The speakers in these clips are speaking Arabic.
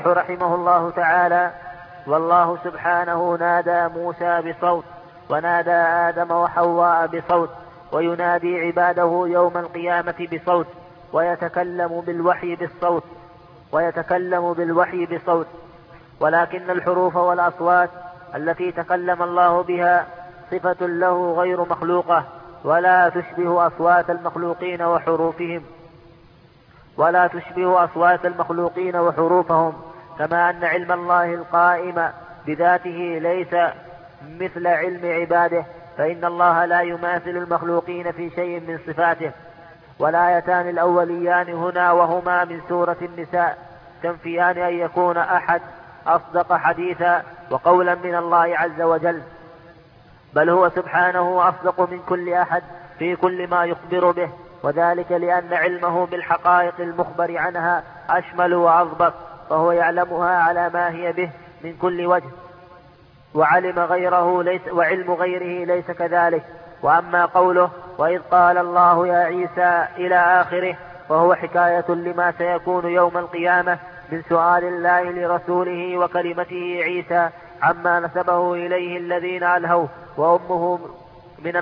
رحمه الله تعالى: والله سبحانه نادى موسى بصوت، ونادى آدم وحواء بصوت، وينادي عباده يوم القيامة بصوت، ويتكلم بالوحي بصوت. ولكن الحروف والأصوات التي تكلم الله بها صفة له غير مخلوقة، ولا تشبه أصوات المخلوقين وحروفهم، كما أن علم الله القائم بذاته ليس مثل علم عباده، فإن الله لا يماثل المخلوقين في شيء من صفاته. والآيتان الأوليان هنا وهما من سورة النساء تنفيان أن يكون أحد أصدق حديثا وقولا من الله عز وجل، بل هو سبحانه أصدق من كل أحد في كل ما يخبر به، وذلك لأن علمه بالحقائق المخبر عنها أشمل وأضبط، فهو يعلمها على ما هي به من كل وجه، وعلم غيره ليس كذلك. وأما قوله: وإذ قال الله يا عيسى إلى آخره، فهو حكاية لما سيكون يوم القيامة من سؤال الله لرسوله وكلمته عيسى عما نسبه إليه الذين ألهوه، وأمه من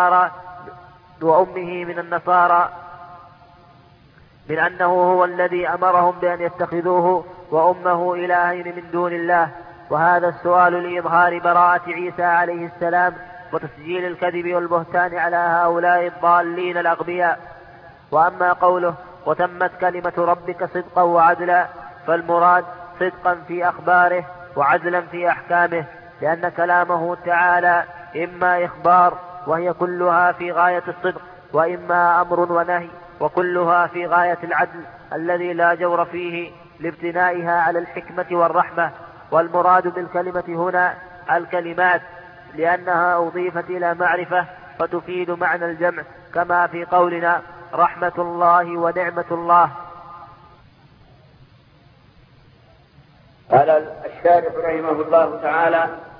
النصارى من أنه هو الذي أمرهم بأن يتخذوه وأمه إلهين من دون الله. وهذا السؤال لإظهار براءة عيسى عليه السلام وتسجيل الكذب والبهتان على هؤلاء الضالين الأغبياء. وأما قوله: وتمت كلمة ربك صدقا وعدلا، فالمراد صدقا في أخباره وعدلا في أحكامه، لأن كلامه تعالى إما إخبار وهي كلها في غاية الصدق، وإما أمر ونهي وكلها في غاية العدل الذي لا جور فيه لابتنائها على الحكمة والرحمة. والمراد بالكلمة هنا الكلمات، لأنها أضيفت إلى معرفة فتفيد معنى الجمع، كما في قولنا رحمة الله ونعمة الله. قال الشارح رحمه الله تعالى: